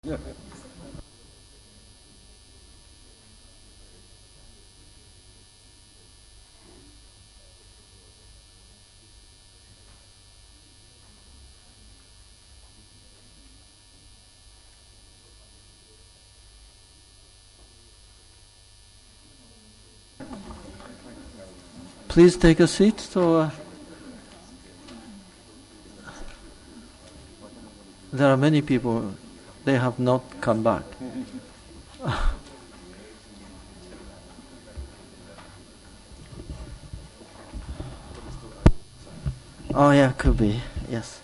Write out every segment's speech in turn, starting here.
Yeah. Please take a seat. So there are many people, they have not come back. Oh yeah, could be, yes.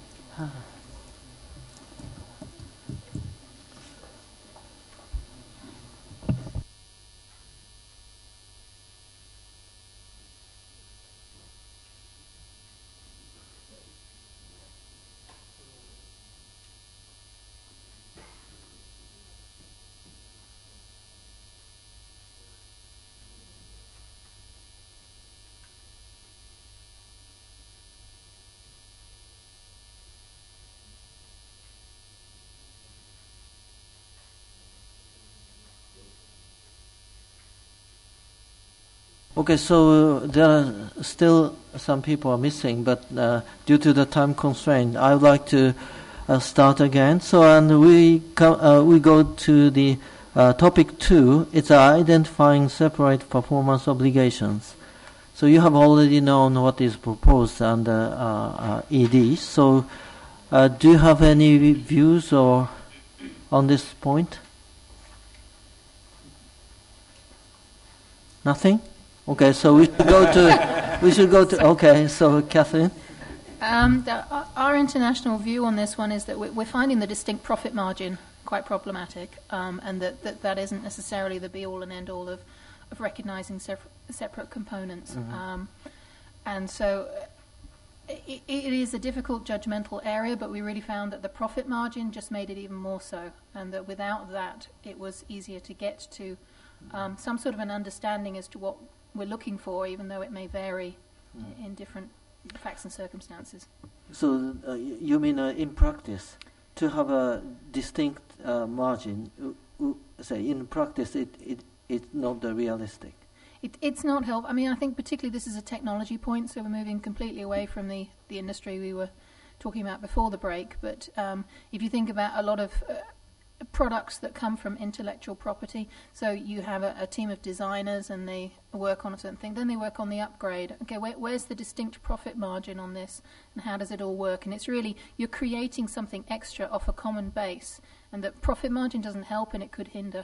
Okay, so there are still some people are missing, but due to the time constraint, I would like to start again. So, and we go to the topic 2. It's identifying separate performance obligations. So you have already known what is proposed under ED. So, do you have any views or on this point? Nothing. Okay, so we should go to. Okay, so Catherine. Our international view on this one is that we're finding the distinct profit margin quite problematic, and that isn't necessarily the be-all and end-all of recognising separate components. Mm-hmm. And so it is a difficult judgmental area, but we really found that the profit margin just made it even more so, and that without that it was easier to get to some sort of an understanding as to what we're looking for, even though it may vary in different facts and circumstances. So you mean in practice, to have a distinct margin, say in practice it's not realistic? It's not helpful. I mean, I think particularly this is a technology point, so we're moving completely away from the industry we were talking about before the break. But if you think about a lot of products that come from intellectual property, so you have a team of designers and they work on a certain thing, then they work on the upgrade. Okay, where's the distinct profit margin on this, and how does it all work? And it's really, you're creating something extra off a common base, and that profit margin doesn't help and it could hinder.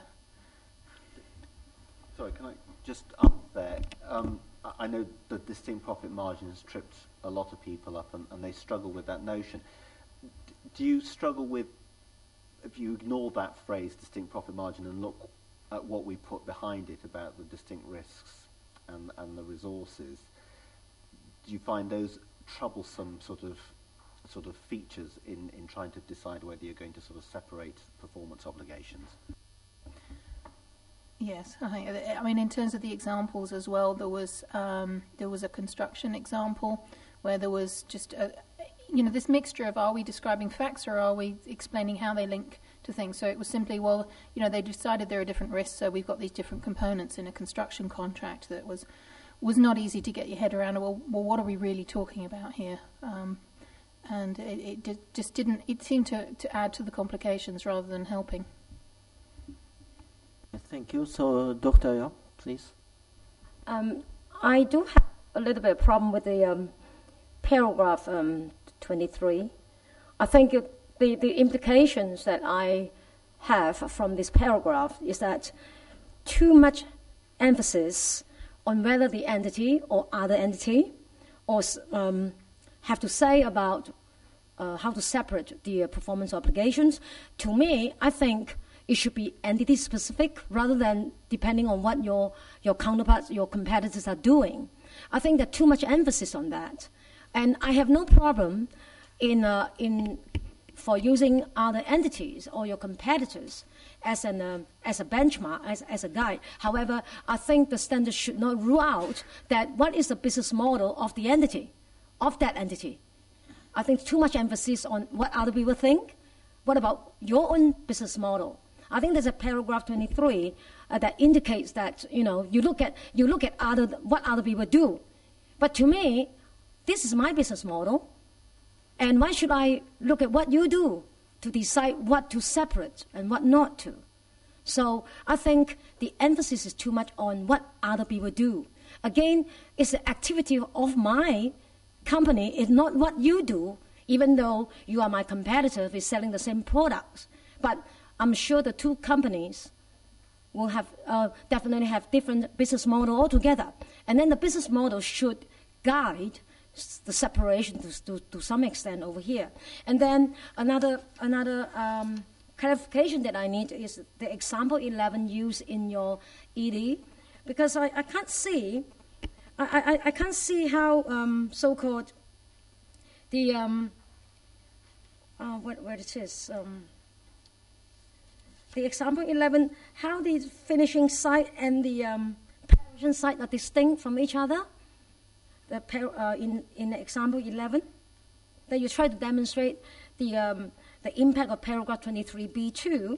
Sorry, can I just up there? I know the distinct profit margin has tripped a lot of people up, and they struggle with that notion. Do you struggle with, if you ignore that phrase, distinct profit margin, and look at what we put behind it about the distinct risks and the resources, do you find those troublesome sort of features in trying to decide whether you're going to sort of separate performance obligations? Yes, I mean, in terms of the examples as well, there was a construction example where there was just this mixture of, are we describing facts or are we explaining how they link to things? So it was simply, they decided there are different risks, so we've got these different components in a construction contract that was not easy to get your head around. Well, what are we really talking about here? And it just didn't. It seemed to add to the complications rather than helping. Thank you. So, Dr. Yap, please. I do have a little bit of problem with the paragraph 23. I think the implications that I have from this paragraph is that too much emphasis on whether the entity or other entity or have to say about how to separate the performance obligations. To me, I think it should be entity-specific rather than depending on what your counterparts, your competitors are doing. I think there's too much emphasis on that. And I have no problem for using other entities or your competitors as a benchmark, as a guide. However, I think the standard should not rule out that what is the business model of the entity, of that entity. I think too much emphasis on what other people think what about your own business model? I think there's a paragraph 23 that indicates that you look at what other people do, but to me, this is my business model, and why should I look at what you do to decide what to separate and what not to? So I think the emphasis is too much on what other people do. Again, it's the activity of my company, it's not what you do, even though you are my competitor with selling the same products. But I'm sure the two companies will have definitely have different business model altogether. And then the business model should guide the separation to some extent over here. And then another clarification that I need is the example 11 used in your ED, because I can't see I can't see how so-called the where it is the example 11, how the finishing site and the preparation site are distinct from each other. In example 11, that you try to demonstrate the impact of paragraph 23b2,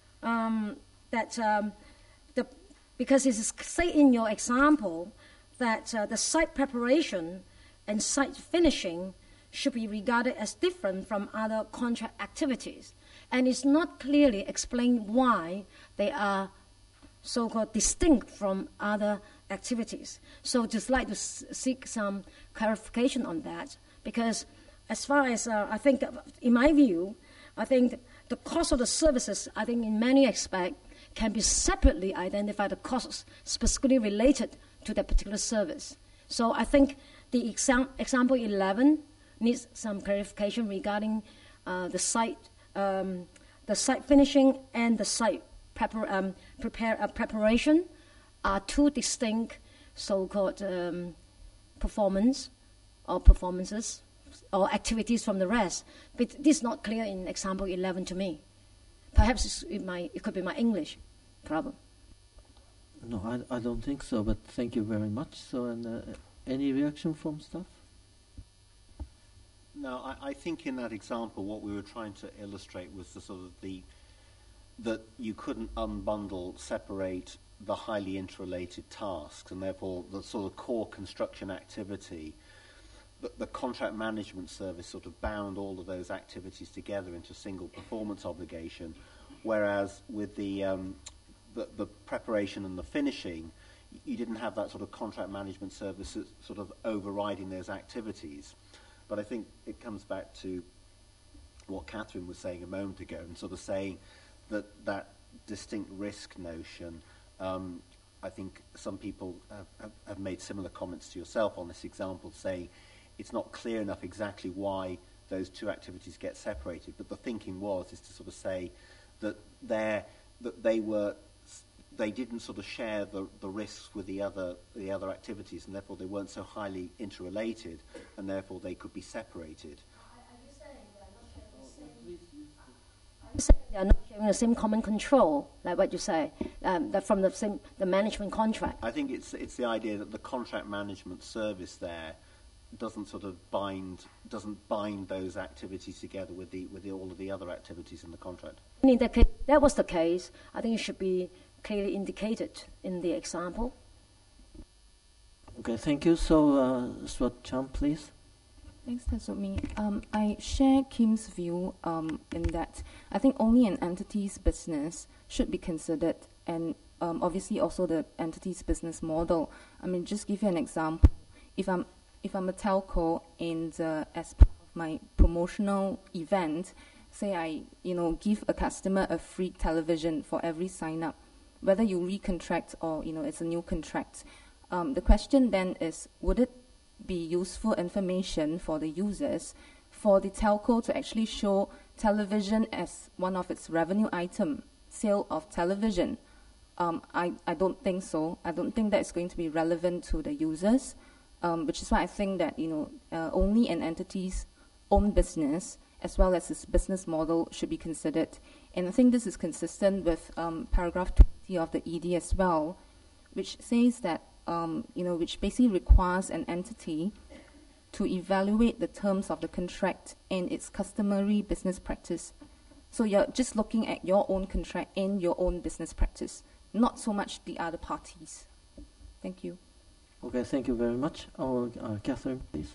because it is say in your example that the site preparation and site finishing should be regarded as different from other contract activities, and it's not clearly explained why they are so-called distinct from other activities. So just like to seek some clarification on that, because as far as I think, in my view, I think the cost of the services, I think in many aspects, can be separately identified, the costs specifically related to that particular service. So I think the example 11 needs some clarification regarding the site finishing and the site preparation are two distinct so-called performances or activities from the rest. But this is not clear in example 11 to me. Perhaps it could be my English problem. No, I don't think so, but thank you very much. So, any reaction from staff? No, I think in that example what we were trying to illustrate was the sort of that you couldn't unbundle, separate the highly interrelated tasks, and therefore the sort of core construction activity, the contract management service sort of bound all of those activities together into a single performance obligation, whereas with the preparation and the finishing, you didn't have that sort of contract management service sort of overriding those activities. But I think it comes back to what Catherine was saying a moment ago, and sort of saying that distinct risk notion, I think some people have made similar comments to yourself on this example, saying it's not clear enough exactly why those two activities get separated. But the thinking is to sort of say that they didn't sort of share the risks with the other activities, and therefore they weren't so highly interrelated, and therefore they could be separated. They are not sharing the same common control, like what you say, that from the management contract. I think it's the idea that the contract management service there doesn't bind those activities together with all of the other activities in the contract. In that case, that was the case. I think it should be clearly indicated in the example. Okay, thank you. So, Swat Chan, please. Thanks, Tatsumi. I share Kim's view in that I think only an entity's business should be considered, and obviously also the entity's business model. I mean, just give you an example. If I'm a telco and as part of my promotional event, say I give a customer a free television for every sign up, whether you recontract or it's a new contract. The question then is, would it be useful information for the users for the telco to actually show television as one of its revenue item, sale of television? I don't think so. I don't think that's going to be relevant to the users, which is why I think that only an entity's own business as well as its business model should be considered. And I think this is consistent with paragraph 20 of the ED as well, which says that which basically requires an entity to evaluate the terms of the contract and its customary business practice So you're just looking at your own contract in your own business practice, not so much the other parties. Thank you. Okay, thank you very much. Catherine, please.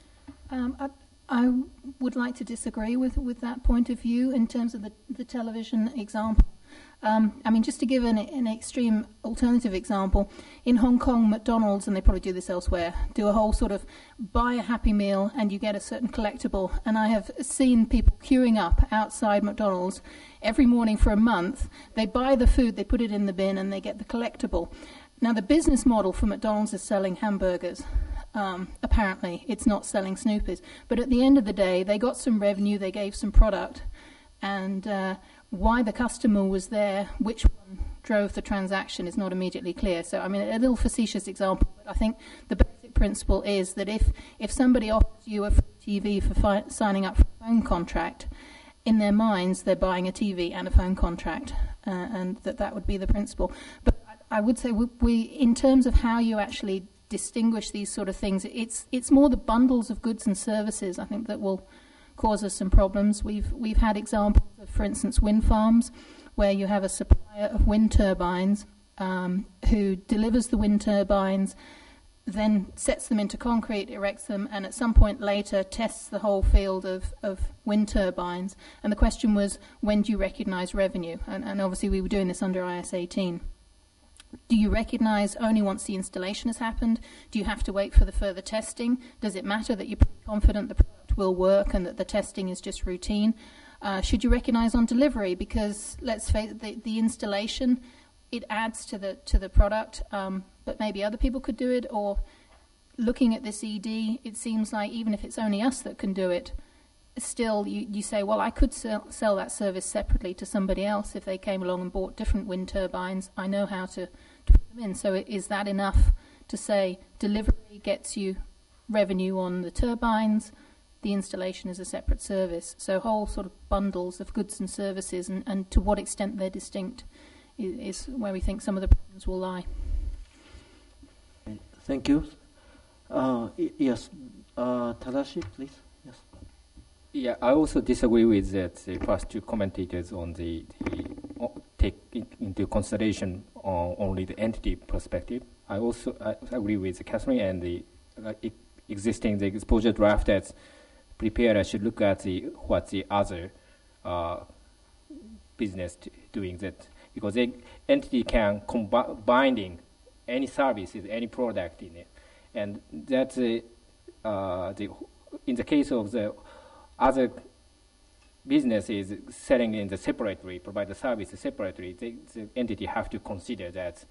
I would like to disagree with that point of view in terms of the television example. I mean, just to give an extreme alternative example, in Hong Kong, McDonald's, and they probably do this elsewhere, do a whole sort of buy a Happy Meal and you get a certain collectible. And I have seen people queuing up outside McDonald's every morning for a month. They buy the food, they put it in the bin, and they get the collectible. Now, the business model for McDonald's is selling hamburgers. Apparently, it's not selling Snoopers. But at the end of the day, they got some revenue, they gave some product, and why the customer was there, which one drove the transaction is not immediately clear. So, I mean, a little facetious example, but I think the basic principle is that if somebody offers you a free TV for signing up for a phone contract, in their minds they're buying a TV and a phone contract, and that would be the principle. But I would say we in terms of how you actually distinguish these sort of things, it's more the bundles of goods and services, I think, that will cause us some problems. We've had examples of, for instance, wind farms, where you have a supplier of wind turbines who delivers the wind turbines, then sets them into concrete, erects them, and at some point later tests the whole field of wind turbines. And the question was, when do you recognise revenue? And obviously we were doing this under IS 18. Do you recognise only once the installation has happened? Do you have to wait for the further testing? Does it matter that you're pretty confident the product will work and that the testing is just routine? Should you recognise on delivery? Because let's face it, the installation, it adds to the product, but maybe other people could do it. Or looking at this ED, it seems like even if it's only us that can do it, still you say, well, I could sell that service separately to somebody else if they came along and bought different wind turbines. I know how to put them in. So is that enough to say delivery gets you revenue on the turbines, the installation is a separate service? So whole sort of bundles of goods and services, and to what extent they're distinct is where we think some of the problems will lie. Thank you. Yes, Tadashi, please. Yes. Yeah, I also disagree with that. The first two commentators on the take into consideration only the entity perspective. I also agree with Catherine and the existing the exposure draft that's prepared. I should look at what the other business doing that, because the entity can combining any services, any product in it, and that's in the case of the other businesses selling in the separately, provide the service separately, the entity have to consider that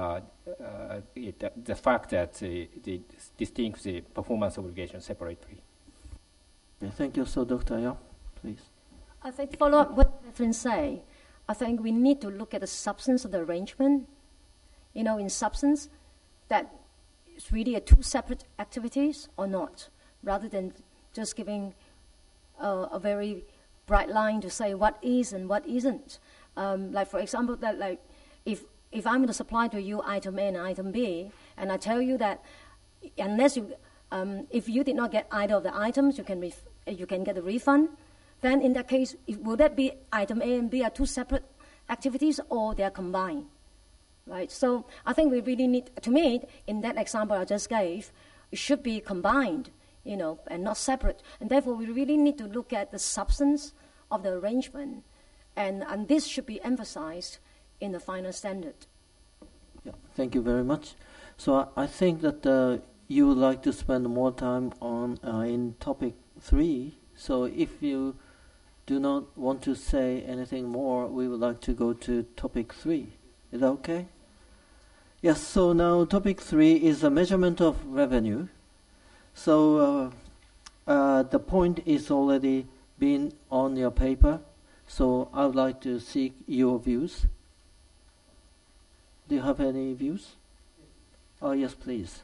the fact that they distinct the performance obligation separately. Okay, thank you. So, Dr. Yao, please. I think to follow up what Catherine say, I think we need to look at the substance of the arrangement. You know, in substance, that it's really two separate activities or not, rather than just giving a very bright line to say what is and what isn't. Like, for example, that like if I'm going to supply to you item A and item B, and I tell you that unless you, if you did not get either of the items, you can get a refund. Then in that case, will that be item A and B are two separate activities, or they are combined? Right. So I think we really need, to me, in that example I just gave, it should be combined, you know, and not separate. And therefore, we really need to look at the substance of the arrangement, and this should be emphasized in the final standard. Yeah, thank you very much. So I think that you would like to spend more time on in topic 3. So if you do not want to say anything more, we would like to go to topic 3. Is that okay? Yes, so now topic 3 is the measurement of revenue. So the point is already been on your paper, so I would like to seek your views. Do you have any views? Oh, yes, please.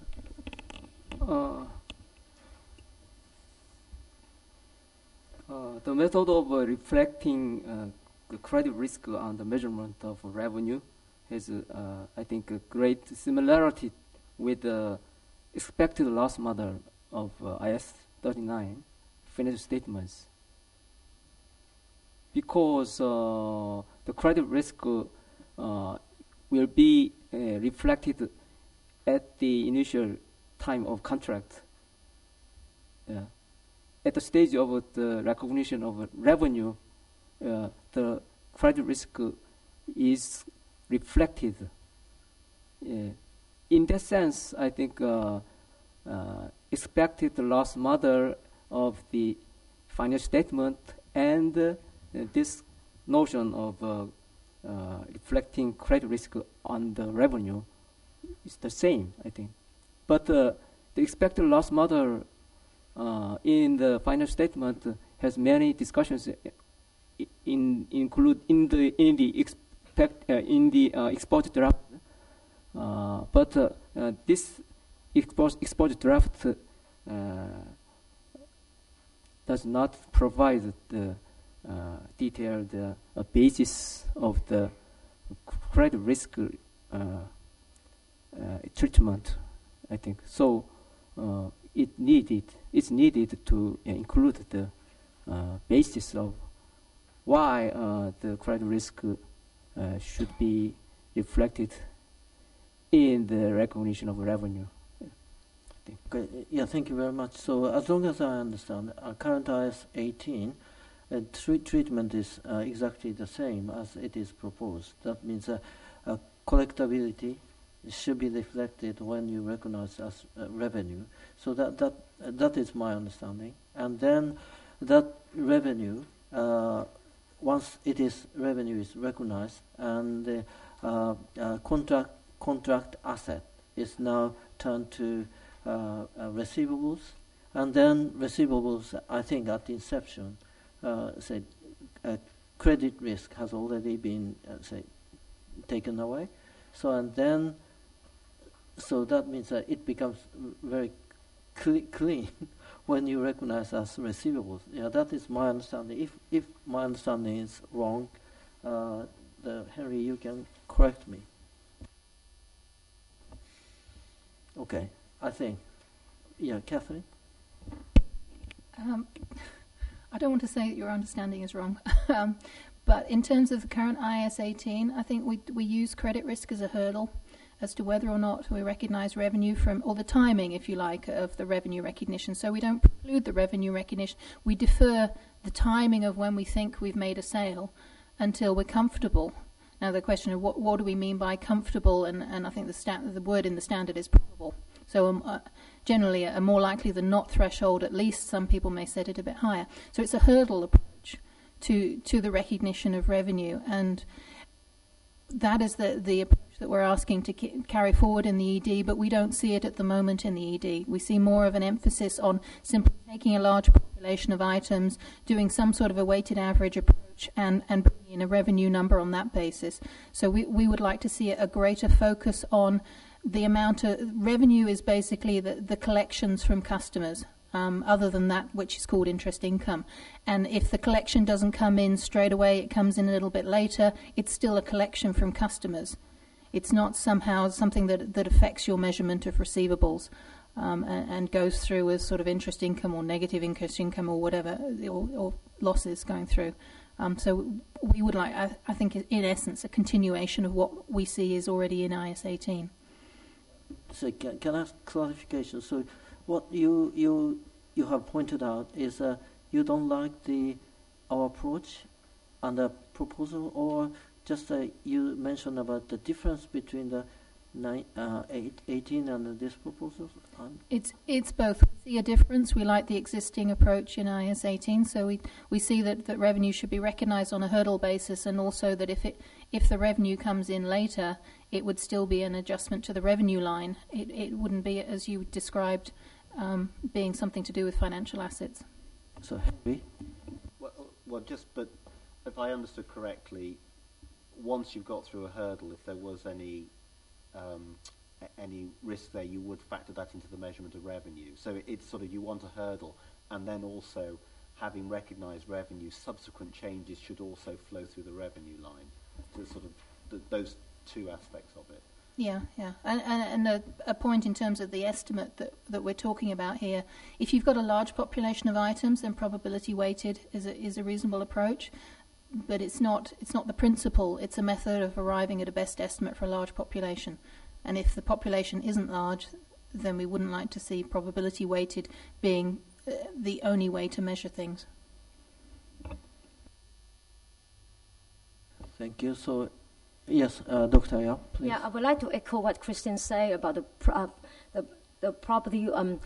The method of reflecting the credit risk on the measurement of revenue has, I think, a great similarity with the expected loss model of IS 39 financial statements. because the credit risk will be reflected at the initial time of contract. At the stage of the recognition of revenue, the credit risk is reflected. In that sense, I think expected loss model of the financial statement and this notion of reflecting credit risk on the revenue is the same, I think. But the expected loss model in the financial statement has many discussions in the exposure draft. But this exposure draft does not provide the detailed basis of the credit risk treatment, I think. So it's needed to include the basis of why the credit risk should be reflected in the recognition of revenue. Okay. Yeah, thank you very much. So as long as I understand, current IAS 18 treatment is exactly the same as it is proposed. That means collectability should be reflected when you recognize as revenue. So that is my understanding. And then that revenue, once revenue is recognized, and the contract asset is now turned to receivables, and then receivables, I think at inception, credit risk has already been taken away. So that means that it becomes very clean when you recognize as receivables. Yeah, that is my understanding. If my understanding is wrong, Henry, you can correct me. Okay, I think. Yeah, Catherine? I don't want to say that your understanding is wrong, but in terms of the current IAS 18, I think we use credit risk as a hurdle as to whether or not we recognise revenue from, or the timing, if you like, of the revenue recognition. So we don't preclude the revenue recognition. We defer the timing of when we think we've made a sale until we're comfortable. Now the question of what do we mean by comfortable, and I think the word in the standard is probable. So generally a more likely than not threshold, at least some people may set it a bit higher. So it's a hurdle approach to the recognition of revenue, and that is the approach that we're asking to carry forward in the ED, but we don't see it at the moment in the ED. We see more of an emphasis on simply taking a large population of items, doing some sort of a weighted average approach, and bringing in a revenue number on that basis. So we would like to see a greater focus on the amount of revenue is basically the collections from customers, other than that which is called interest income. And if the collection doesn't come in straight away, it comes in a little bit later, it's still a collection from customers. It's not somehow something that affects your measurement of receivables and goes through as sort of interest income or negative interest income or whatever, or losses going through. So we would like, I think, in essence, a continuation of what we see is already in IAS 18. So can I ask clarification? So what you have pointed out is you don't like our approach and the proposal, or just you mentioned about the difference between the 18 and this proposal? It's both. We see a difference. We like the existing approach in IAS 18, so we see that revenue should be recognised on a hurdle basis, and also that if the revenue comes in later, it would still be an adjustment to the revenue line. It wouldn't be, as you described, being something to do with financial assets. So Henry? But if I understood correctly, once you've got through a hurdle, if there was any risk there, you would factor that into the measurement of revenue. So it's sort of, you want a hurdle, and then also having recognised revenue, subsequent changes should also flow through the revenue line. So sort of those two aspects of it. Yeah. And a point in terms of the estimate that we're talking about here, if you've got a large population of items, then probability weighted is a reasonable approach. it's not the principle. It's a method of arriving at a best estimate for a large population. And if the population isn't large, then we wouldn't like to see probability weighted being the only way to measure things. Thank you. So, yes, Dr. Yap, please. Yeah, I would like to echo what Christian said about the property,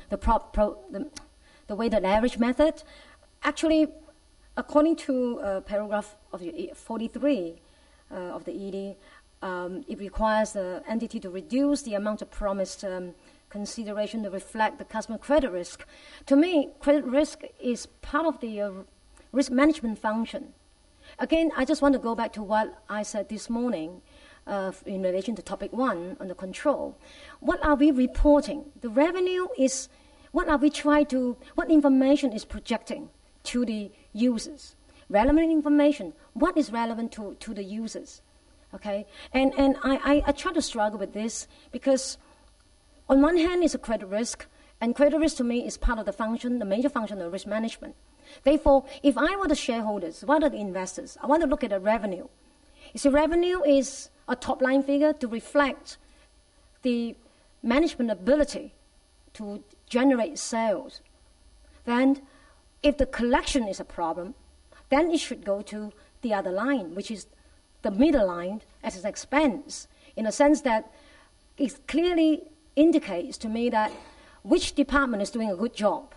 the weighted average method. Actually, according to paragraph of 43 of the ED, it requires the entity to reduce the amount of promised consideration to reflect the customer credit risk. To me, credit risk is part of the risk management function. Again, I just want to go back to what I said this morning in relation to topic 1 on the control. What are we reporting? The revenue is what information is projecting to the users? Relevant information. What is relevant to the users? Okay? And I try to struggle with this because on one hand it's a credit risk, and credit risk to me is part of the major function of risk management. Therefore, if I were the shareholders, what are the investors? I want to look at the revenue. You see, revenue is a top-line figure to reflect the management ability to generate sales. Then, if the collection is a problem, then it should go to the other line, which is the middle line as an expense, in a sense that it clearly indicates to me that which department is doing a good job.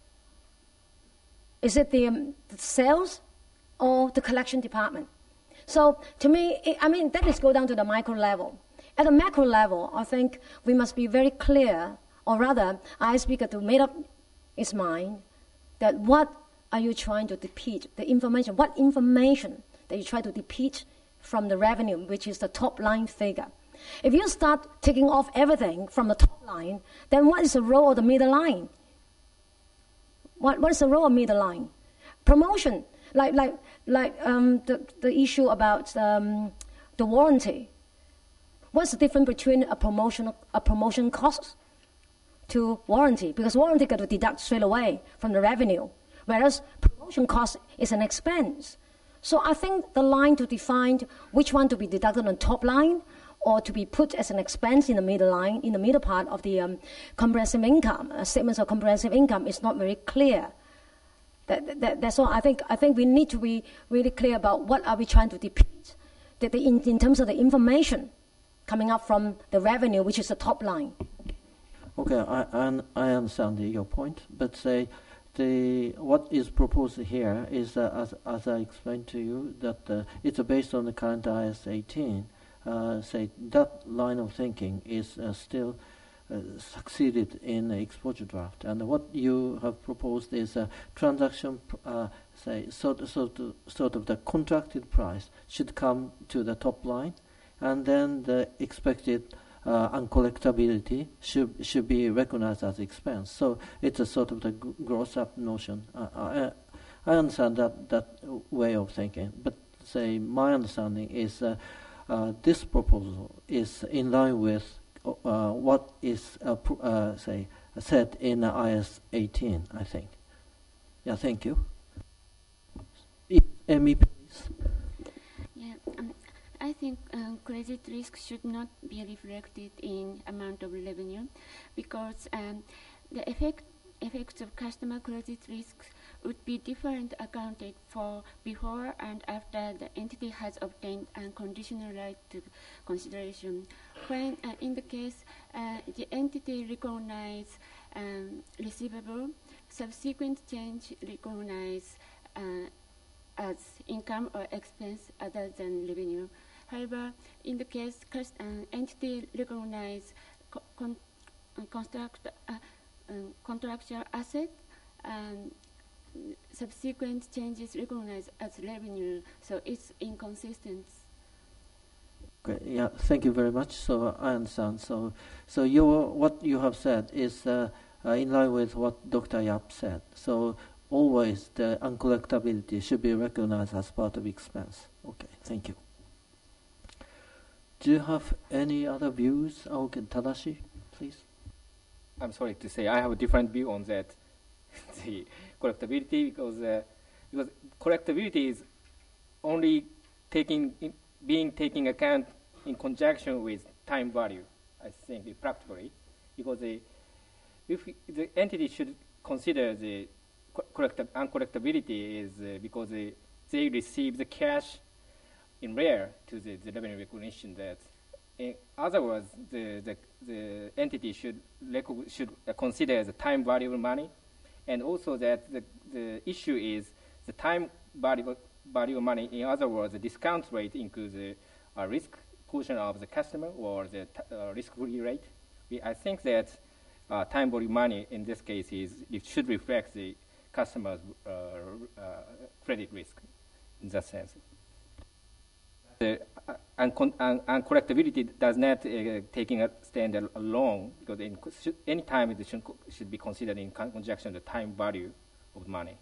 Is it the sales or the collection department? So to me, that is go down to the micro level. At the macro level, I think we must be very clear, or rather, our speaker to make up his mind that what are you trying to depict, the information, what information that you try to depict from the revenue, which is the top line figure. If you start taking off everything from the top line, then what is the role of the middle line? What is the role of middle line? Promotion, like the issue about the warranty. What's the difference between a promotion cost to warranty? Because warranty got to deduct straight away from the revenue, whereas promotion cost is an expense. So I think the line to define which one to be deducted on top line or to be put as an expense in the middle line, in the middle part of the comprehensive income, statements of comprehensive income is not very clear. That's all. I think we need to be really clear about what are we trying to depict in terms of the information coming up from the revenue, which is the top line. Okay, I understand your point, but say what is proposed here is, as I explained to you, that it's based on the current IAS 18. Say that line of thinking is still succeeded in the exposure draft, and what you have proposed is a transaction, say sort of the contracted price should come to the top line, and then the expected uncollectability should be recognized as expense. So it's a sort of the gross up notion. I understand that way of thinking, but say my understanding is this proposal is in line with what is say said in IAS 18. I think. Yeah. Thank you. Amy, please. Yeah. I think credit risk should not be reflected in amount of revenue, because the effects of customer credit risks would be different accounted for before and after the entity has obtained unconditional right to consideration. When in the case the entity recognizes receivable, subsequent change recognized as income or expense other than revenue. However, in the case entity recognizes contractual asset, subsequent changes recognized as revenue, so it's inconsistent. Okay, yeah, thank you very much. So I understand. So what you have said is in line with what Dr. Yap said. So always the uncollectability should be recognized as part of expense. Okay, thank you. Do you have any other views? Okay, Tadashi, please. I'm sorry to say I have a different view on that. The collectability, because collectability is only being taken account in conjunction with time value, I think, practically, because if the entity should consider the uncollectability is because they receive the cash in rare to the revenue recognition. That, in other words, the entity should consider the time value of money, and also that the issue is the time value of money. In other words, the discount rate includes the risk portion of the customer or the risk-free rate. I think that time value money in this case it should reflect the customer's credit risk in that sense. The uncollectability does not taking a stand alone, because any time it should be considered in conjunction with the time value of money.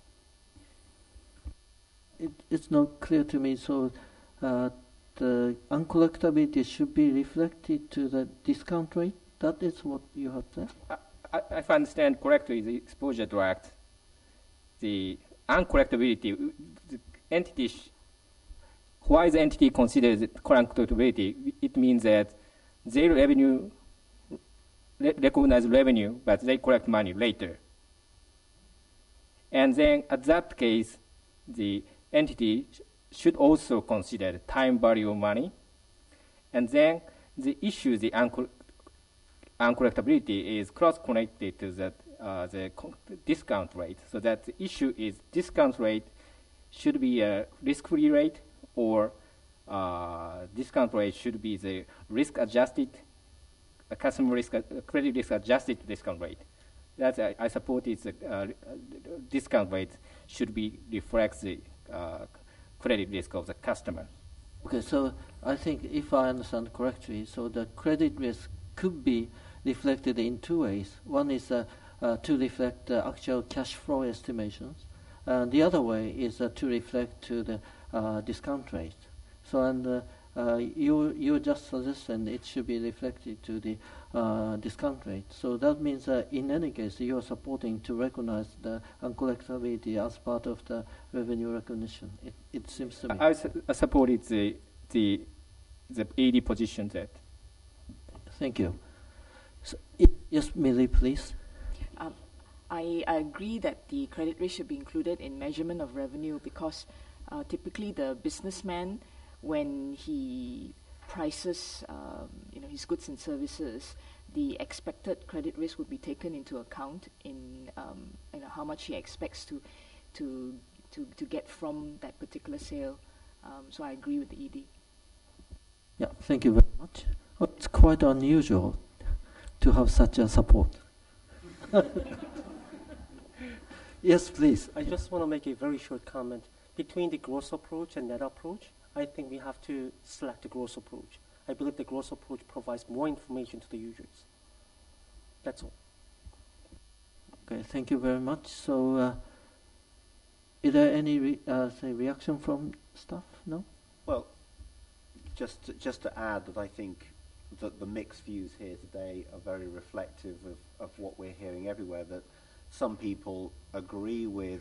It's not clear to me. So the uncollectability should be reflected to the discount rate. That is what you have said. If I understand correctly, the exposure draft, the uncollectability, the entity. Why the entity considers it uncollectability? It means that they recognize revenue, but they collect money later. And then, at that case, the entity should also consider the time value of money. And then, the issue, the uncollectability, is cross-connected to the discount rate. So that the issue is discount rate should be a risk-free rate, or discount rate should be the risk-adjusted, customer risk, credit risk-adjusted discount rate. That I support is discount rate should be reflects the credit risk of the customer. Okay, so I think if I understand correctly, so the credit risk could be reflected in two ways. One is to reflect the actual cash flow estimations. The other way is to reflect to the discount rate. So, and you just suggested it should be reflected to the discount rate. So that means in any case you are supporting to recognize the uncollectability as part of the revenue recognition. It seems to me. I supported the ED position that. Thank you. So, yes, Millie, please. I agree that the credit risk should be included in measurement of revenue, because typically the businessman, when he prices his goods and services, the expected credit risk would be taken into account in how much he expects to get from that particular sale. So I agree with the ED. Yeah, thank you very much. Well, it's quite unusual to have such a support. Yes, please. I just want to make a very short comment. Between the gross approach and net approach, I think we have to select the gross approach. I believe the gross approach provides more information to the users. That's all. Okay, thank you very much. So, is there any reaction from staff? No? Well, just to add that I think that the mixed views here today are very reflective of what we're hearing everywhere, that some people agree with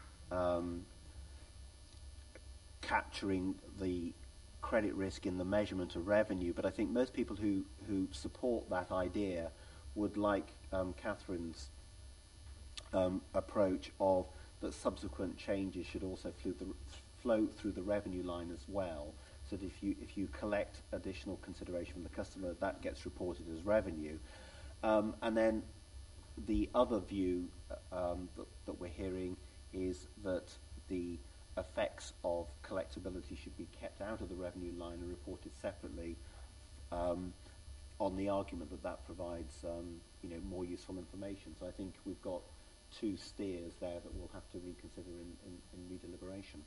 capturing the credit risk in the measurement of revenue, but I think most people who support that idea would like Catherine's approach of that subsequent changes should also flow through the revenue line as well, so that if you collect additional consideration from the customer, that gets reported as revenue. And then the other view that we're hearing is that the effects of collectability should be kept out of the revenue line and reported separately, on the argument that provides more useful information. So I think we've got two steers there that we'll have to reconsider in redeliberation.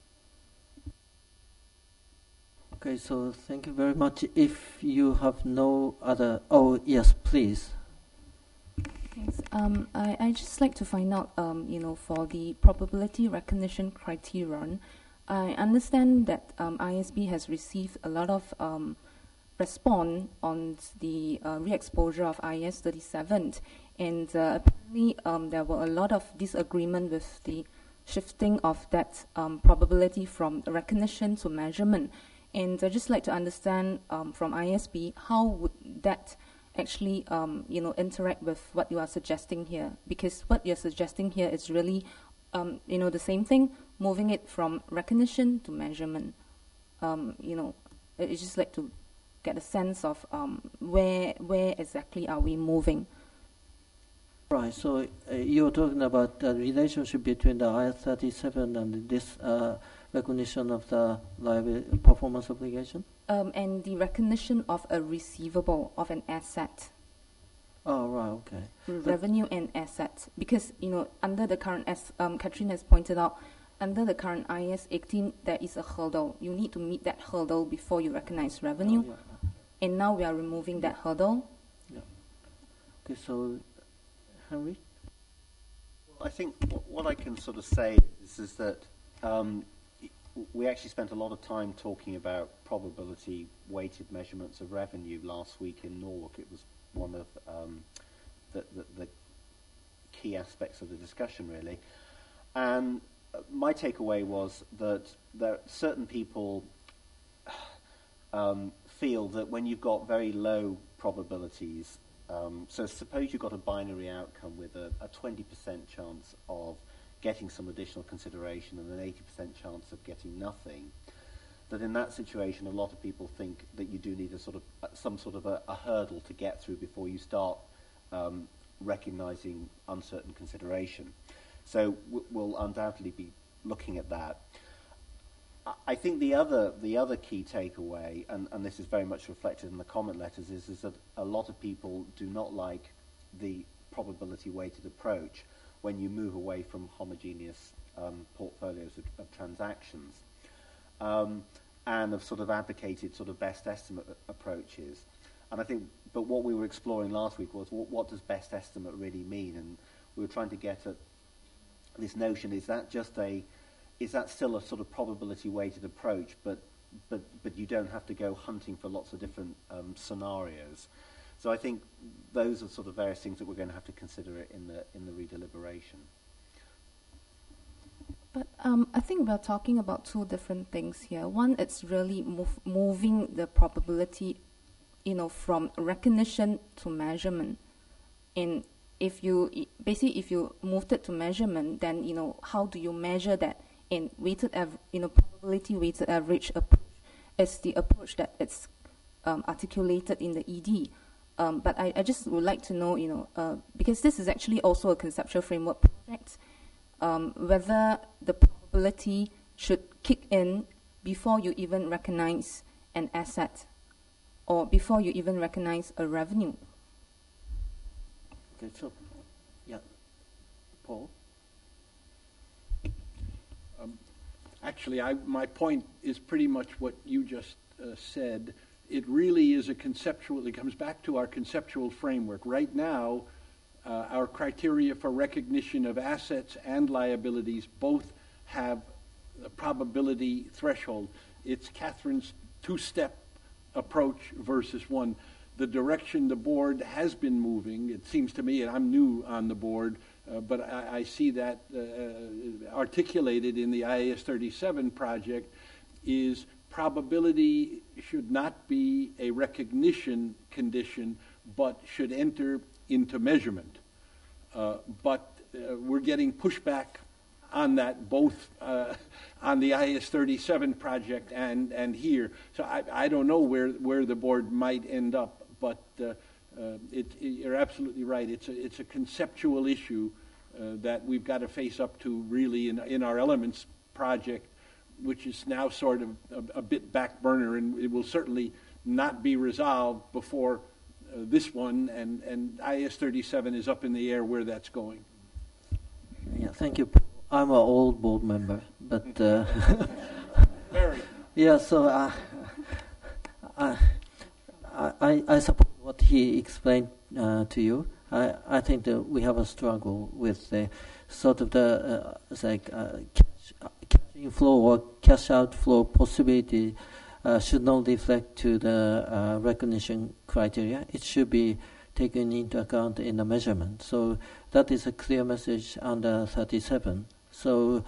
Okay, so thank you very much. If you have no other... Oh, yes, please. Thanks. I just like to find out, for the probability recognition criterion, I understand that ISB has received a lot of response on the re-exposure of IAS 37, and apparently there were a lot of disagreement with the shifting of that probability from recognition to measurement. And I'd just like to understand from ISB, how would that actually interact with what you are suggesting here? Because what you're suggesting here is really the same thing, moving it from recognition to measurement. It's just like to get a sense of where exactly are we moving. Right, so you're talking about the relationship between the IS-37 and this recognition of the performance obligation? And the recognition of a receivable, of an asset. Oh, right, okay. Revenue and asset. Because, under the current, as Catherine has pointed out, under the current IAS 18, there is a hurdle. You need to meet that hurdle before you recognize revenue. Oh, yeah. And now we are removing that hurdle. Yeah. Okay, so, Henry? Well, I think what I can sort of say is that we actually spent a lot of time talking about probability-weighted measurements of revenue last week in Norwalk. It was one of the key aspects of the discussion, really. And my takeaway was that certain people feel that when you've got very low probabilities, so suppose you've got a binary outcome with a 20% chance of getting some additional consideration and an 80% chance of getting nothing, that in that situation a lot of people think that you do need some sort of a hurdle to get through before you start recognizing uncertain consideration. So we'll undoubtedly be looking at that. I think the other key takeaway, and this is very much reflected in the comment letters, is that a lot of people do not like the probability-weighted approach when you move away from homogeneous portfolios of transactions, and have sort of advocated sort of best estimate approaches. And I think, but what we were exploring last week was what does best estimate really mean? And we were trying to get at this notion: is that still a sort of probability-weighted approach, but you don't have to go hunting for lots of different scenarios. So I think those are sort of various things that we're going to have to consider in the redeliberation. But I think we're talking about two different things here. One, it's really moving the probability, from recognition to measurement. And if you moved it to measurement, then how do you measure that? In probability weighted average approach is the approach that it's articulated in the ED. But I just would like to know, because this is actually also a conceptual framework project, whether the probability should kick in before you even recognize an asset or before you even recognize a revenue. Okay, so, yeah, Paul? Actually, my point is pretty much what you just said. It really is it comes back to our conceptual framework. Right now, our criteria for recognition of assets and liabilities both have a probability threshold. It's Catherine's two-step approach versus one. The direction the board has been moving, it seems to me, and I'm new on the board, but I see that articulated in the IAS 37 project, is probability should not be a recognition condition, but should enter into measurement. But we're getting pushback on that, both on the IAS 37 project and here. So I don't know where the board might end up, but you're absolutely right. It's a conceptual issue that we've got to face up to really in our Elements project, which is now sort of a bit back burner, and it will certainly not be resolved before this one, and IAS 37 is up in the air where that's going. Yeah, thank you. I'm an old board member, but Very. Yeah. So I support what he explained to you. I think that we have a struggle with the sort of the cash inflow or cash outflow possibility should not reflect to the recognition criteria. It should be taken into account in the measurement. So that is a clear message under 37. So,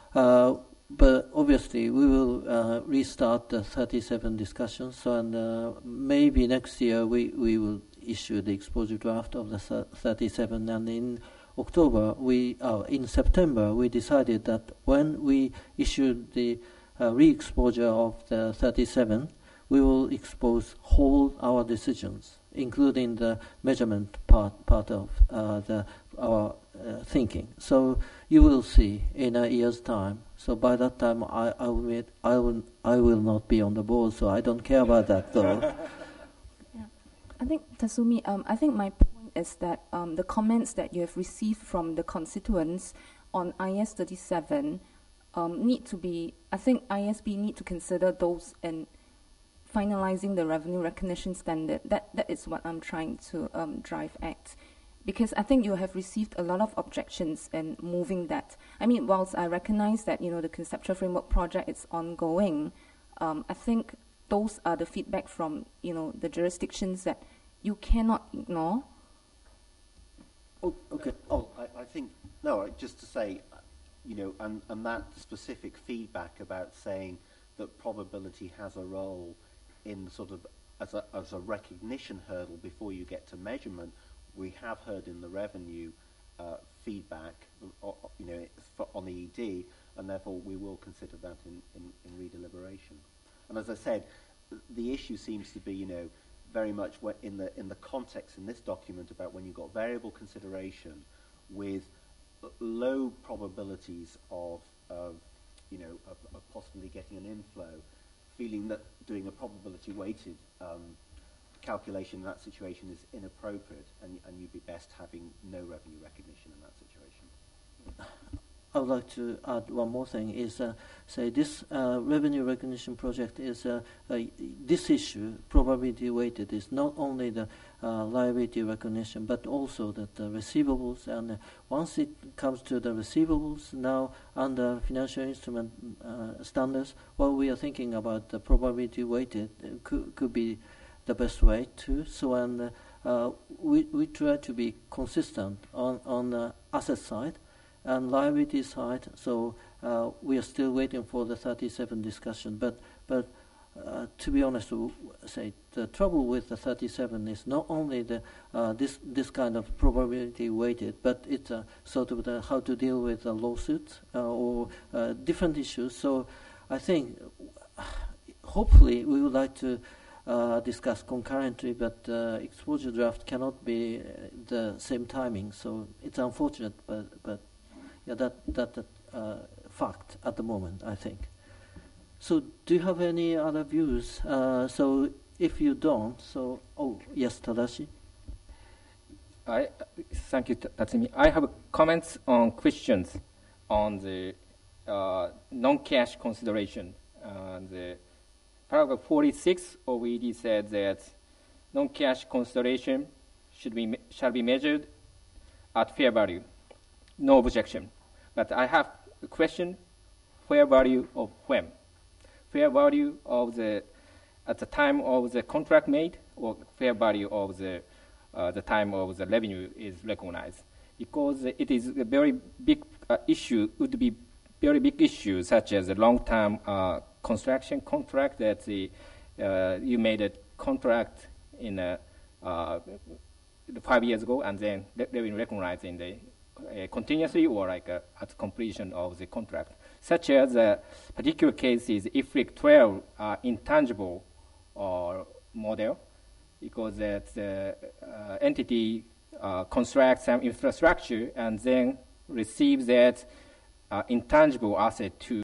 but obviously we will restart the 37 discussions. So, and maybe next year we will issue the exposure draft of the 37. And in October, in September, we decided that when we issued the re-exposure of the 37, we will expose whole our decisions, including the measurement part of our thinking. So you will see in a year's time. So by that time, I will not be on the board. So I don't care about that, though. Yeah. I think Tasumi. I think my point is that the comments that you have received from the constituents on IAS 37 need to be. I think IASB need to consider those and finalizing the revenue recognition standard. That is what I'm trying to drive at. Because I think you have received a lot of objections in moving that. I mean, whilst I recognize that, the conceptual framework project is ongoing, I think those are the feedback from, the jurisdictions that you cannot ignore. Oh, okay. I think, just to say, and that specific feedback about saying that probability has a role in sort of as a recognition hurdle before you get to measurement, we have heard in the revenue feedback, on the ED, and therefore we will consider that in redeliberation. And as I said, the issue seems to be, very much in the context in this document about when you've got variable consideration with low probabilities of possibly getting an inflow, feeling that doing a probability weighted calculation in that situation is inappropriate, and you'd be best having no revenue recognition in that situation. I would like to add one more thing, is say this revenue recognition project is, this issue, probability weighted, is not only the liability recognition, but also the receivables. And once it comes to the receivables, now under financial instrument standards, what we are thinking about the probability weighted could be the best way too. So, and we try to be consistent on the asset side and liability side. So we are still waiting for the 37 discussion. But to be honest, say the trouble with the 37 is not only the this kind of probability weighted, but it's sort of the how to deal with a lawsuit or different issues. So I think hopefully we would like to discuss concurrently, but exposure draft cannot be the same timing. So it's unfortunate, but yeah, that fact at the moment, I think. So do you have any other views? So if you don't, yes, Tadashi. Thank you, Tatsumi. I have comments on questions on the non-cash consideration. The paragraph 46 of ED said that non-cash consideration shall be measured at fair value. No objection. But I have a question: fair value of when? Fair value of at the time of the contract made, or fair value of the time of the revenue is recognized? Because it is a very big issue. Would be very big issue, such as a long-term construction contract that you made a contract in 5 years ago, and then revenue recognized in the continuously or like at completion of the contract. Such as particular cases, IFRIC 12 intangible model, because the entity constructs some infrastructure and then receives that intangible asset to